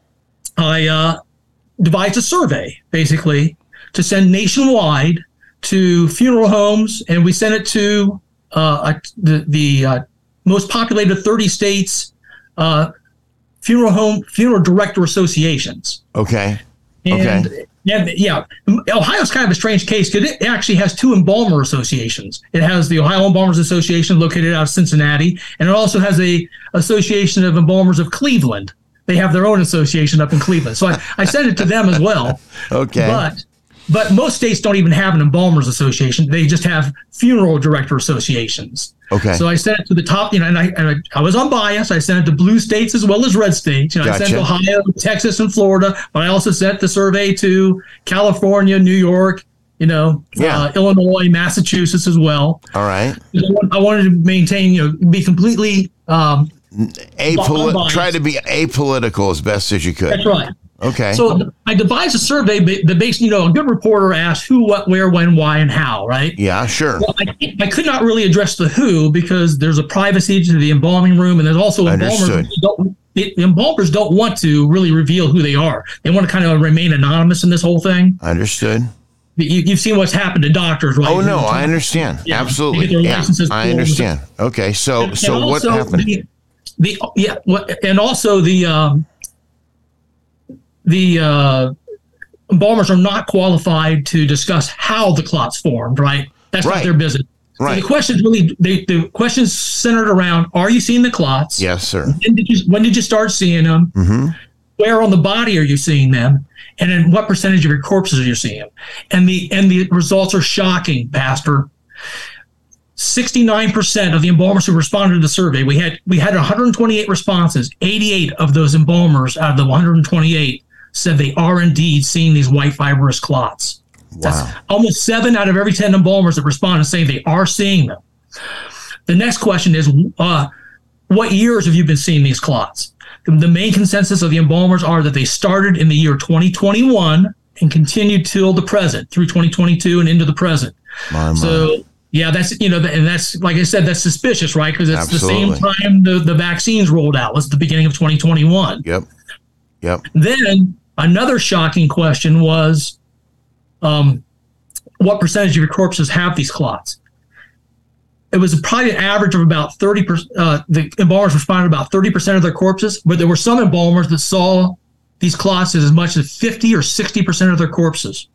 I uh, devised a survey, basically, to send nationwide to funeral homes, and we sent it to uh, the, the uh, most populated thirty states uh, funeral home funeral director associations. Okay. And, Okay. and yeah, Ohio's kind of a strange case because it actually has two embalmer associations. It has the Ohio Embalmers Association located out of Cincinnati, and it also has a Association of Embalmers of Cleveland. They have their own association up in Cleveland. So I, I sent it to them as well. Okay. But but most states don't even have an embalmers association. They just have funeral director associations. Okay. So I sent it to the top, you know, and I, and I, I was unbiased. I sent it to blue states as well as red states. You know, I sent Gotcha. Ohio, Texas, and Florida, but I also sent the survey to California, New York, you know, Yeah. uh, Illinois, Massachusetts as well. All right. I want- I wanted to maintain, you know, be completely um, Apoli- unbiased. try to be apolitical as best as you could. That's right. Okay. So I devised a survey ba- that based, you know, a good reporter asks who, what, where, when, why, and how, right? yeah, sure. Well, I, I could not really address the who because there's a privacy to the embalming room, and there's also embalmers. Understood. who don't- The, the embalmers don't want to really reveal who they are. They want to kind of remain anonymous in this whole thing. Understood. You, you've seen what's happened to doctors, right? Oh, no, Who- I understand. Yeah, Absolutely. they get their Yeah, licenses I pulled. understand. Okay, so And- so and what also happened? The, the yeah, what, and also the um, the uh, embalmers are not qualified to discuss how the clots formed. Right, that's Right. not their business. Right. So the questions really, they, the questions centered around: are you seeing the clots? Yes, sir. When did you, when did you start seeing them? Mm-hmm. Where on the body are you seeing them? And in what percentage of your corpses are you seeing them? And the and the results are shocking, Pastor. sixty-nine percent of the embalmers who responded to the survey, we had we had one hundred twenty-eight responses. eighty-eight of those embalmers out of the one hundred twenty-eight said they are indeed seeing these white fibrous clots. Wow. That's almost seven out of every ten embalmers that responded saying they are seeing them. The next question is, uh, what years have you been seeing these clots? The, the main consensus of the embalmers are that they started in the year twenty twenty-one and continued till the present, through twenty twenty-two and into the present. My, my. So, yeah, that's, you know, and that's, like I said, that's suspicious, right? Because it's Absolutely. the same time the, the vaccines rolled out. Was the beginning of twenty twenty-one. Yep. Yep. Then another shocking question was, um, what percentage of your corpses have these clots? It was probably an average of about thirty percent. Uh, the embalmers responded about thirty percent of their corpses, but there were some embalmers that saw these clots as much as fifty or sixty percent of their corpses.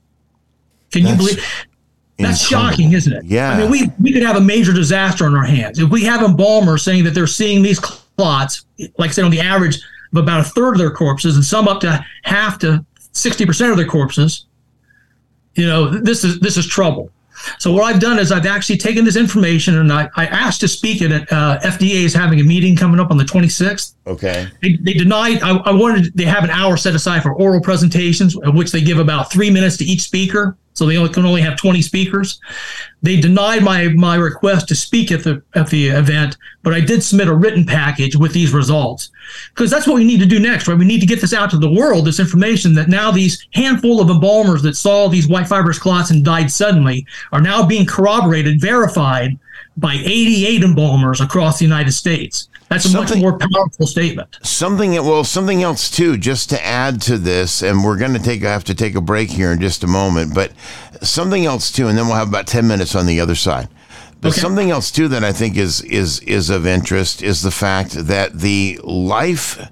Can That's you believe? That's incredible. shocking, isn't it? Yeah. I mean, we, we could have a major disaster on our hands. If we have embalmers saying that they're seeing these clots, like I said, on the average of about a third of their corpses and some up to half to sixty percent of their corpses, you know, this is this is trouble. So what I've done is I've actually taken this information and I, I asked to speak at it. Uh, F D A is having a meeting coming up on the twenty-sixth. Okay. They, they denied, I, I wanted, they have an hour set aside for oral presentations, of which they give about three minutes to each speaker. So they only, can only have twenty speakers. They denied my my request to speak at the at the event, but I did submit a written package with these results. Because that's what we need to do next, right? We need to get this out to the world, this information that now these handful of embalmers that saw these white fibrous clots and died suddenly are now being corroborated, verified by eighty-eight embalmers across the United States. That's a Something- much more powerful statement. Something well, something else too, just to add to this, and we're going to take have to take a break here in just a moment, but something else too, and then we'll have about ten minutes on the other side. But Okay. something else too that I think is is is of interest is the fact that the life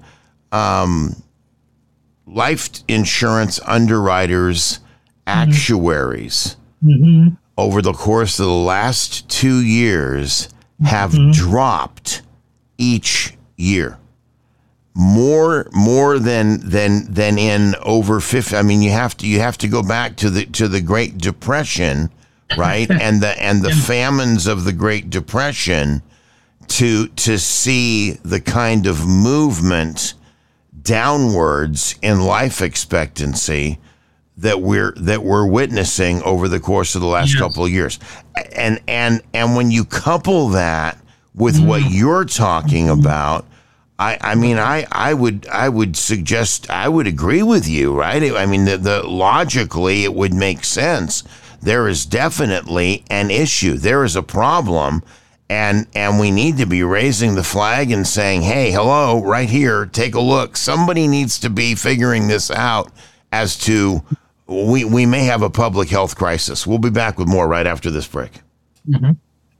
um, life insurance underwriters, actuaries, Mm-hmm. over the course of the last two years have Mm-hmm. dropped each year. More more than than than in over fifty. I mean, you have to you have to go back to the to the Great Depression, right? and the and the famines of the Great Depression to to see the kind of movement downwards in life expectancy that we're that we're witnessing over the course of the last Yes. couple of years. And and and when you couple that with Mm. what you're talking about, I, I mean, I, I would I would suggest I would agree with you, right? I mean, the, the logically it would make sense. There is definitely an issue. There is a problem, and and we need to be raising the flag and saying, "Hey, hello, right here, take a look." Somebody needs to be figuring this out as to we we may have a public health crisis. We'll be back with more right after this break. Mm-hmm.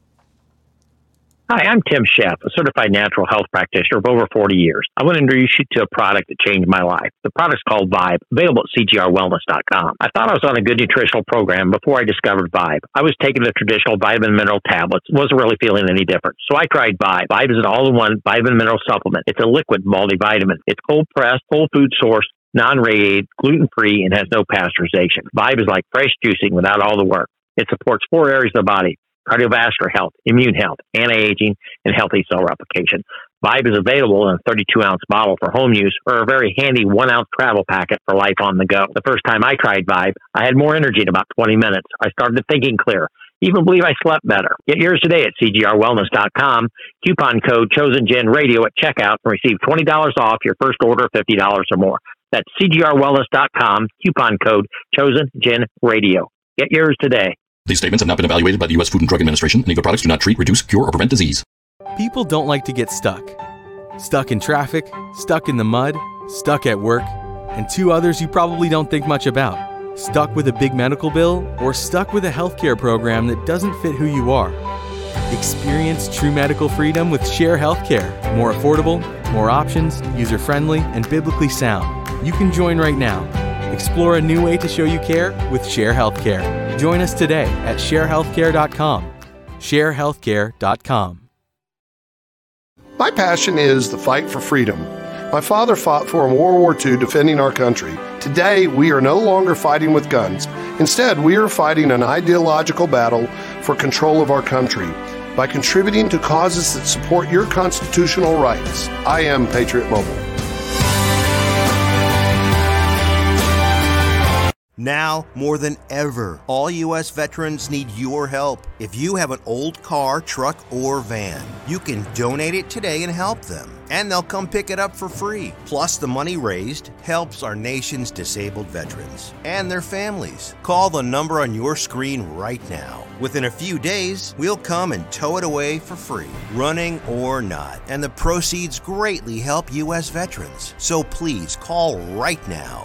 Hi, I'm Tim Sheff, a certified natural health practitioner of over forty years. I want to introduce you to a product that changed my life. The product's called Vibe, available at C G R wellness dot com. I thought I was on a good nutritional program before I discovered Vibe. I was taking the traditional vitamin mineral tablets, wasn't really feeling any different. So I tried Vibe. Vibe is an all-in-one vitamin mineral supplement. It's a liquid multivitamin. It's cold-pressed, whole food source, non-radiated, gluten-free, and has no pasteurization. Vibe is like fresh juicing without all the work. It supports four areas of the body: cardiovascular health, immune health, anti-aging, and healthy cell replication. Vibe is available in a thirty-two ounce bottle for home use or a very handy one ounce travel packet for life on the go. The first time I tried Vibe, I had more energy in about twenty minutes. I started thinking clear. Even believe I slept better. Get yours today at C G R wellness dot com. Coupon code ChosenGen Radio at checkout and receive twenty dollars off your first order of fifty dollars or more. That's C G R wellness dot com. Coupon code ChosenGen Radio. Get yours today. These statements have not been evaluated by the U S Food and Drug Administration, and Eagle products do not treat, reduce, cure, or prevent disease. People don't like to get stuck. Stuck in traffic, stuck in the mud, stuck at work, and two others you probably don't think much about. Stuck with a big medical bill, or stuck with a healthcare program that doesn't fit who you are. Experience true medical freedom with Share Healthcare. More affordable, more options, user-friendly, and biblically sound. You can join right now. Explore a new way to show you care with Share Healthcare. Join us today at share healthcare dot com. share healthcare dot com. My passion is the fight for freedom. My father fought for in World War Two defending our country. Today, we are no longer fighting with guns. Instead, we are fighting an ideological battle for control of our country by contributing to causes that support your constitutional rights. I am Patriot Mobile. Now, more than ever, all U S veterans need your help. If you have an old car, truck, or van, you can donate it today and help them. And they'll come pick it up for free. Plus, the money raised helps our nation's disabled veterans and their families. Call the number on your screen right now. Within a few days, we'll come and tow it away for free, running or not. And the proceeds greatly help U S veterans. So please call right now.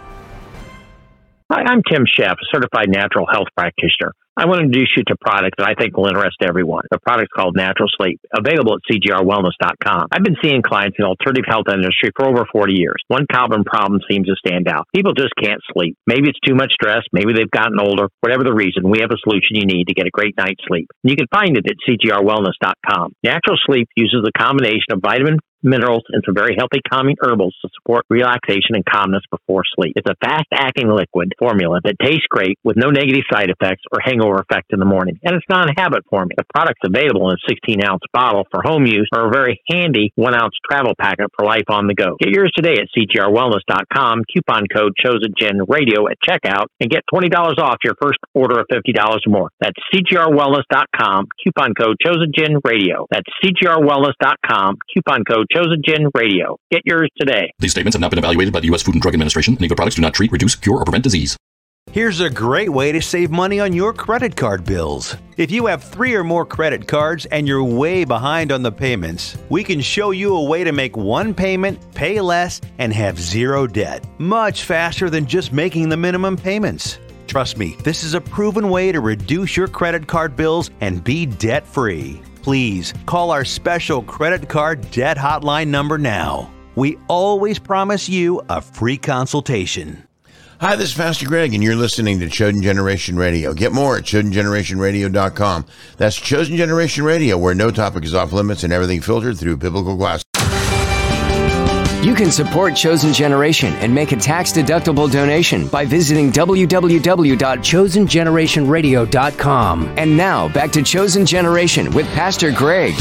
Hi, I'm Tim Sheff, a certified natural health practitioner. I want to introduce you to a product that I think will interest everyone. The product's called Natural Sleep, available at C G R wellness dot com. I've been seeing clients in the alternative health industry for over forty years. One common problem seems to stand out. People just can't sleep. Maybe it's too much stress. Maybe they've gotten older. Whatever the reason, we have a solution you need to get a great night's sleep. You can find it at C G R wellness dot com. Natural Sleep uses a combination of vitamin, minerals, and some very healthy calming herbals to support relaxation and calmness before sleep. It's a fast-acting liquid formula that tastes great with no negative side effects or hangover effect in the morning. And it's not a habit forming. The product's available in a sixteen ounce bottle for home use or a very handy one ounce travel packet for life on the go. Get yours today at C G R wellness dot com, coupon code ChosenGen Radio at checkout, and get twenty dollars off your first order of fifty dollars or more. That's C G R wellness dot com, coupon code ChosenGen Radio. That's C G R wellness dot com, coupon code ChosenGen Radio. Get yours today. These statements have not been evaluated by the U S Food and Drug Administration. Any of the products do not treat, reduce, cure, or prevent disease. Here's a great way to save money on your credit card bills. If you have three or more credit cards and you're way behind on the payments, we can show you a way to make one payment, pay less, and have zero debt. Much faster than just making the minimum payments. Trust me, this is a proven way to reduce your credit card bills and be debt-free. Please call our special credit card debt hotline number now. We always promise you a free consultation. Hi, this is Pastor Greg, and you're listening to Chosen Generation Radio. Get more at chosen generation radio dot com. That's Chosen Generation Radio, where no topic is off limits and everything filtered through biblical glasses. You can support Chosen Generation and make a tax-deductible donation by visiting w w w dot chosen generation radio dot com. And now, back to Chosen Generation with Pastor Greg.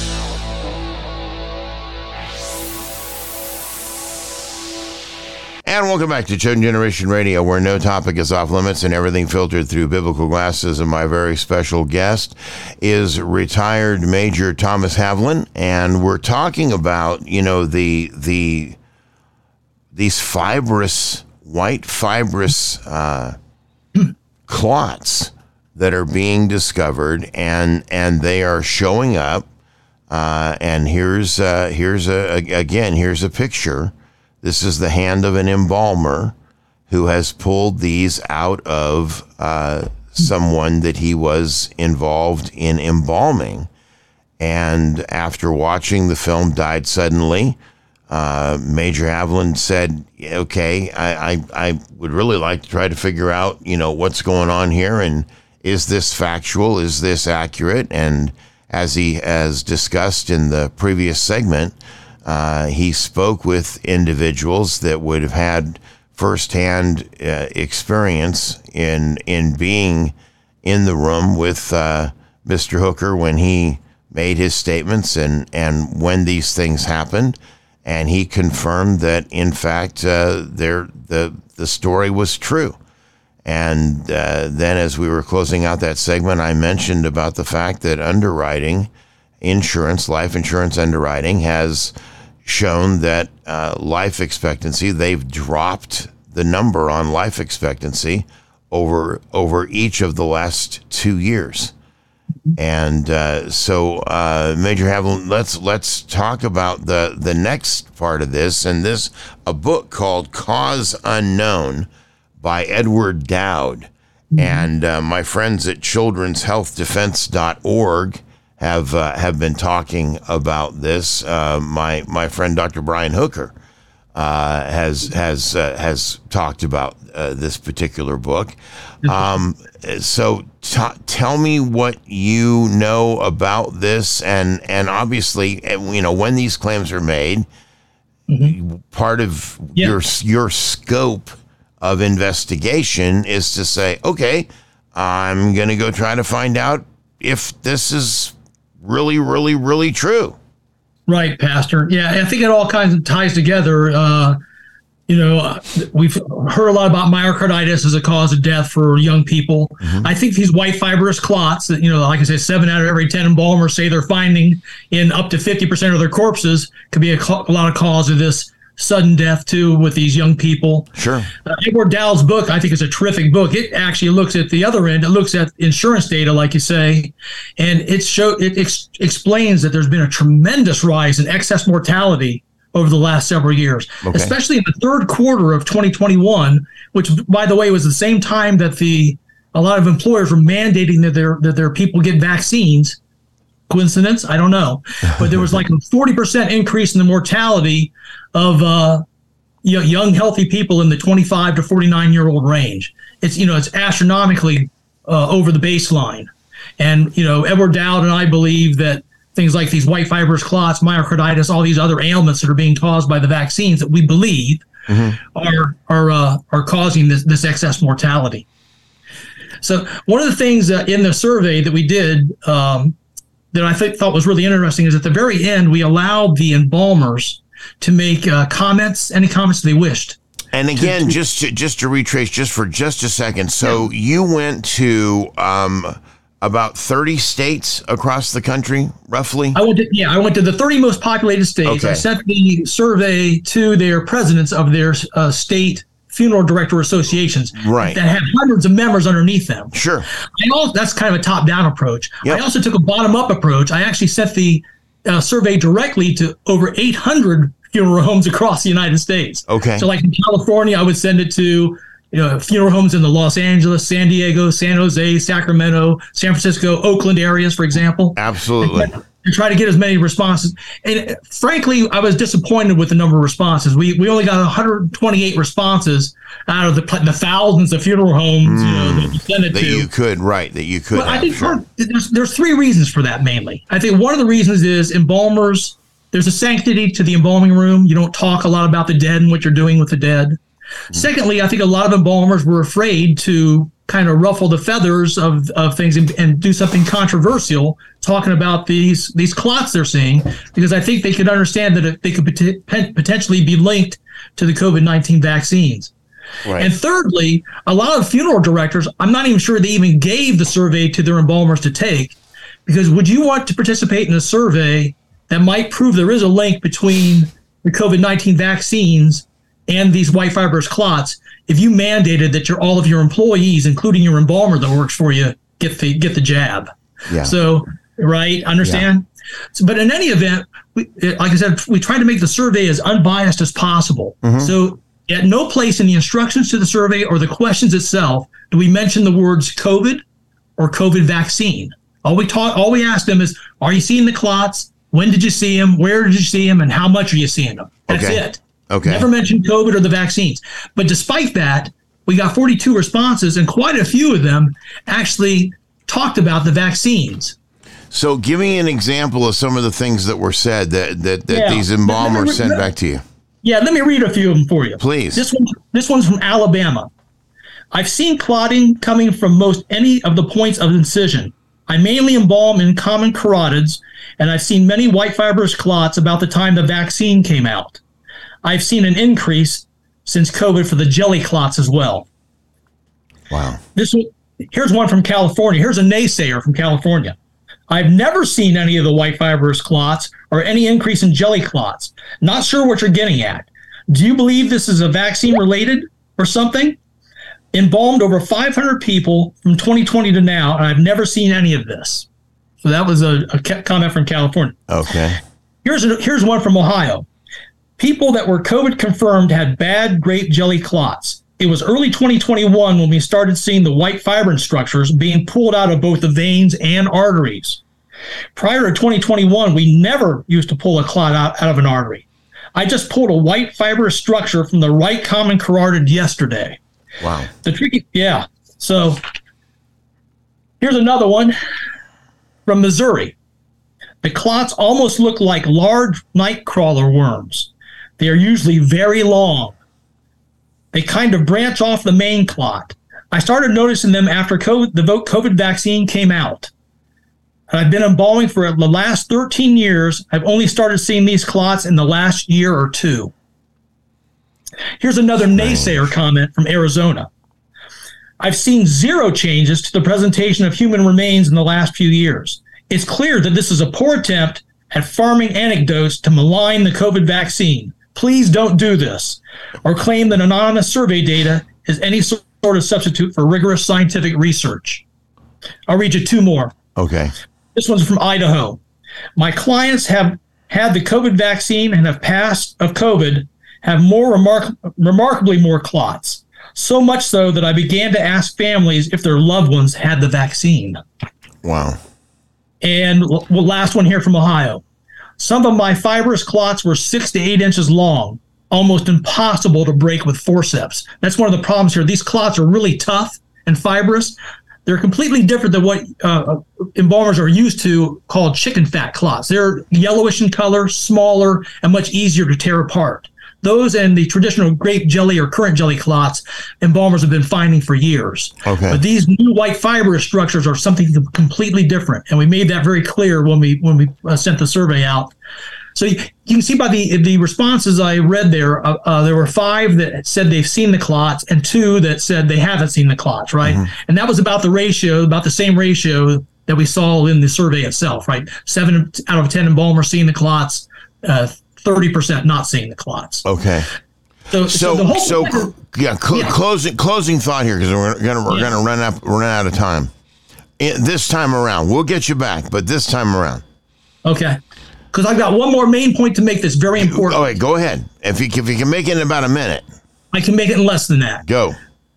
And welcome back to Chosen Generation Radio, where no topic is off limits and everything filtered through biblical glasses. And my very special guest is retired Major Thomas Havlin, and we're talking about, you know, the the these fibrous, white fibrous uh, clots that are being discovered, and and they are showing up. Uh, and here's uh, here's a again here's a picture. This is the hand of an embalmer who has pulled these out of uh, someone that he was involved in embalming. And after watching the film, died suddenly. Uh, Major Havlin said, okay, I, I, I would really like to try to figure out, you know, what's going on here. And is this factual? Is this accurate? And as he has discussed in the previous segment, Uh, he spoke with individuals that would have had firsthand uh, experience in in being in the room with uh, Mister Hooker when he made his statements and, and when these things happened. And he confirmed that, in fact, uh, there the the story was true. And uh, then as we were closing out that segment, I mentioned about the fact that underwriting, insurance, life insurance underwriting has shown that uh, life expectancy, they've dropped the number on life expectancy over over each of the last two years. And uh, so, uh, Major Havlin, let's let's talk about the the next part of this, and this a book called Cause Unknown by Edward Dowd. And uh, my friends at children's health defense dot org have uh, have been talking about this. Uh, my my friend Doctor Brian Hooker uh, has has uh, has talked about uh, this particular book. Um, so t- tell me what you know about this, and and obviously, you know, when these claims are made, mm-hmm. part of yeah. your your scope of investigation is to say, okay, I'm going to go try to find out if this is really, really, really true. Right, Pastor. Yeah, I think it all kinds of ties together. Uh, you know, we've heard a lot about myocarditis as a cause of death for young people. Mm-hmm. I think these white fibrous clots that, you know, like I said, seven out of every ten embalmers say they're finding in up to fifty percent of their corpses could be a, co- a lot of cause of this sudden death too with these young people. Sure. Uh, Edward Dowell's book, I think, is a terrific book. It actually looks at the other end. It looks at insurance data, like you say, and it show it ex- explains that there's been a tremendous rise in excess mortality over the last several years, okay. especially in the third quarter of twenty twenty-one, which, by the way, was the same time that the a lot of employers were mandating that their that their people get vaccines. Coincidence? I don't know. But there was like a forty percent increase in the mortality of uh, you know, young, healthy people in the twenty-five to forty-nine year old range. It's, you know, it's astronomically uh, over the baseline. And, you know, Edward Dowd and I believe that things like these white fibrous clots, myocarditis, all these other ailments that are being caused by the vaccines that we believe mm-hmm. are are uh, are causing this, this excess mortality. So one of the things uh, in the survey that we did um, that I th- thought was really interesting is at the very end, we allowed the embalmers to make uh, comments, any comments they wished. And again, to, to, just to, just to retrace, just for just a second. So yeah. you went to um, about thirty states across the country, roughly? I went to, yeah, I went to the thirty most populated states. Okay. I sent the survey to their presidents of their uh, state funeral director associations right. that have hundreds of members underneath them. Sure. I also, that's kind of a top-down approach. Yep. I also took a bottom-up approach. I actually sent the uh, survey directly to over eight hundred funeral homes across the United States. Okay. So like in California, I would send it to you know, funeral homes in the Los Angeles, San Diego, San Jose, Sacramento, San Francisco, Oakland areas, for example. Absolutely. And, and try to get as many responses. And frankly, I was disappointed with the number of responses. We we only got one hundred twenty-eight responses out of the the thousands of funeral homes mm, you know, that we sent it that to. you could, right, that you could Well, have, I think sure. part, there's, there's three reasons for that mainly. I think one of the reasons is embalmers, there's a sanctity to the embalming room. You don't talk a lot about the dead and what you're doing with the dead. Mm. Secondly, I think a lot of embalmers were afraid to kind of ruffle the feathers of, of things and, and do something controversial, talking about these these clots they're seeing, because I think they could understand that it, they could pot- potentially be linked to the COVID nineteen vaccines. Right. And thirdly, a lot of funeral directors, I'm not even sure they even gave the survey to their embalmers to take, because would you want to participate in a survey that might prove there is a link between the COVID nineteen vaccines and these white fibrous clots if you mandated that your all of your employees, including your embalmer that works for you, get the get the jab? Yeah. So, right, understand? Yeah. So, but in any event, we, like I said, we tried to make the survey as unbiased as possible. Mm-hmm. So at no place in the instructions to the survey or the questions itself do we mention the words COVID or COVID vaccine. All we taught, all we asked them is, are you seeing the clots? When did you see them? Where did you see them? And how much are you seeing them? That's okay. it. Okay. Never mentioned COVID or the vaccines. But despite that, we got forty-two responses, and quite a few of them actually talked about the vaccines. So give me an example of some of the things that were said that, that, that Yeah. these embalmers Let sent me- back to you. Yeah, let me read a few of them for you. Please. This one, this one's from Alabama. I've seen clotting coming from most any of the points of incision. I mainly embalm in common carotids, and I've seen many white fibrous clots about the time the vaccine came out. I've seen an increase since COVID for the jelly clots as well. Wow. This one, here's one from California. Here's a naysayer from California. I've never seen any of the white fibrous clots or any increase in jelly clots. Not sure what you're getting at. Do you believe this is a vaccine related or something? Embalmed over five hundred people from twenty twenty to now, and I've never seen any of this. So that was a, a comment from California. Okay. Here's a, here's one from Ohio. People that were COVID confirmed had bad grape jelly clots. It was early twenty twenty-one when we started seeing the white fibrin structures being pulled out of both the veins and arteries. Prior to twenty twenty-one, we never used to pull a clot out, out of an artery. I just pulled a white fibrous structure from the right common carotid yesterday. Wow. The tricky, yeah. So here's another one from Missouri. The clots almost look like large night crawler worms. They are usually very long. They kind of branch off the main clot. I started noticing them after COVID, the COVID vaccine came out. I've been embalming for the last thirteen years. I've only started seeing these clots in the last year or two. Here's another naysayer comment from Arizona. I've seen zero changes to the presentation of human remains in the last few years. It's clear that this is a poor attempt at farming anecdotes to malign the COVID vaccine. Please don't do this or claim that anonymous survey data is any sort of substitute for rigorous scientific research. I'll read you two more. Okay. This one's from Idaho. My clients have had the COVID vaccine and have passed of COVID, have more remark- remarkably more clots. So much so that I began to ask families if their loved ones had the vaccine. Wow. And l- last one here from Ohio. Some of my fibrous clots were six to eight inches long, almost impossible to break with forceps. That's one of the problems here. These clots are really tough and fibrous. They're completely different than what uh, embalmers are used to, called chicken fat clots. They're yellowish in color, smaller, and much easier to tear apart. Those and the traditional grape jelly or currant jelly clots, embalmers have been finding for years. Okay. But these new white fibrous structures are something completely different, and we made that very clear when we when we uh, sent the survey out. So you, you can see by the the responses I read there, uh, uh, there were five that said they've seen the clots and two that said they haven't seen the clots, right? Mm-hmm. And that was about the ratio, about the same ratio that we saw in the survey itself, right? Seven out of ten embalmers seeing the clots, uh, thirty percent not seeing the clots. Okay. So, so, so, the whole so thing, yeah, cl- yeah. Closing closing thought here because we're gonna we're yeah. gonna run up run out of time. It, this time around, we'll get you back, but this time around, okay. Because I've got one more main point to make that's very important. Oh, wait, go ahead. If you, if you can make it in about a minute. I can make it in less than that. Go.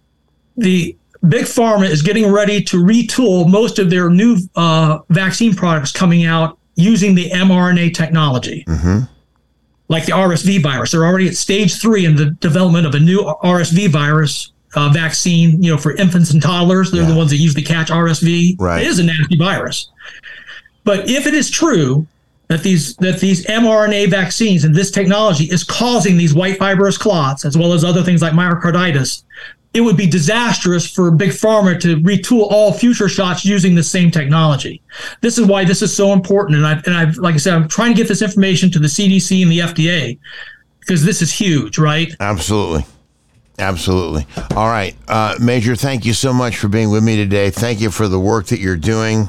The Big Pharma is getting ready to retool most of their new uh, vaccine products coming out using the mRNA technology. Mm-hmm. Like the R S V virus. They're already at stage three in the development of a new R S V virus uh, vaccine, you know, for infants and toddlers. They're yeah. the ones that usually catch R S V. Right. It is a nasty virus. But if it is true that these that these mRNA vaccines and this technology is causing these white fibrous clots, as well as other things like myocarditis, it would be disastrous for Big Pharma to retool all future shots using the same technology. This is why this is so important. And I and I've like I said, I'm trying to get this information to the C D C and the F D A because this is huge, right? Absolutely. Absolutely. All right. Uh, Major, thank you so much for being with me today. Thank you for the work that you're doing.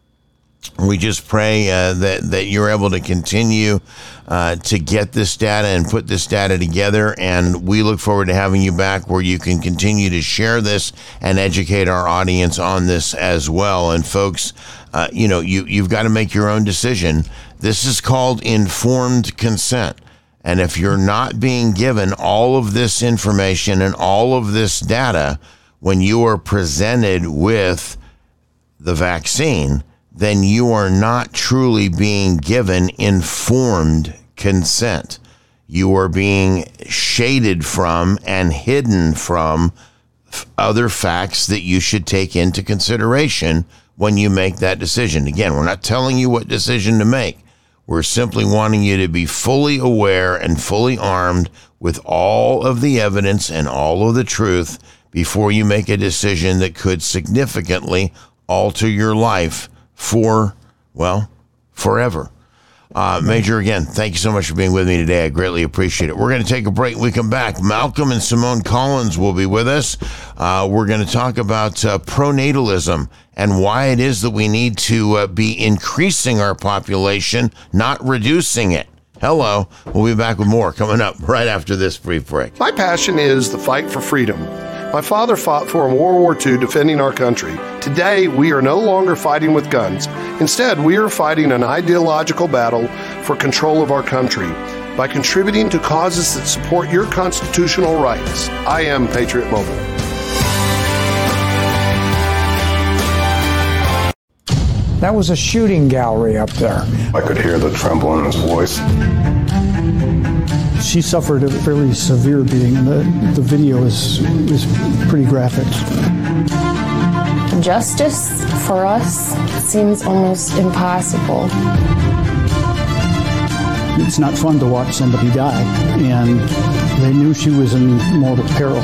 We just pray uh, that, that you're able to continue uh, to get this data and put this data together. And we look forward to having you back where you can continue to share this and educate our audience on this as well. And folks, uh, you know, you, you've got to make your own decision. This is called informed consent. And if you're not being given all of this information and all of this data when you are presented with the vaccine, then you are not truly being given informed consent. You are being shaded from and hidden from f- other facts that you should take into consideration when you make that decision. Again, we're not telling you what decision to make. We're simply wanting you to be fully aware and fully armed with all of the evidence and all of the truth before you make a decision that could significantly alter your life for, well, forever. Uh, Major, again, thank you so much for being with me today. I greatly appreciate it. We're going to take a break. When we come back, Malcolm and Simone Collins will be with us. Uh, we're going to talk about uh, pronatalism and why it is that we need to uh, be increasing our population, not reducing it. Hello. We'll be back with more coming up right after this brief break. My passion is the fight for freedom. My father fought for in World War Two defending our country. Today, we are no longer fighting with guns. Instead, we are fighting an ideological battle for control of our country by contributing to causes that support your constitutional rights. I am Patriot Mobile. That was a shooting gallery up there. I could hear the tremble in his voice. She suffered a fairly severe beating. The, the video is, is pretty graphic. Justice for us seems almost impossible. It's not fun to watch somebody die, and they knew she was in mortal peril.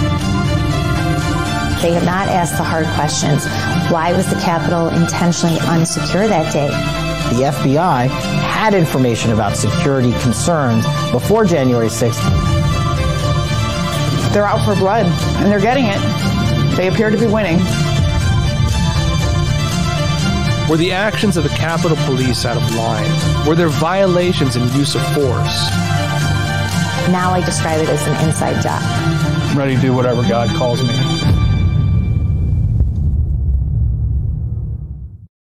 They have not asked the hard questions. Why was the Capitol intentionally unsecure that day? The F B I had information about security concerns before January sixth. They're out for blood, and they're getting it. They appear to be winning. Were the actions of the Capitol Police out of line? Were there violations and use of force? Now I describe it as an inside job. I'm ready to do whatever God calls me.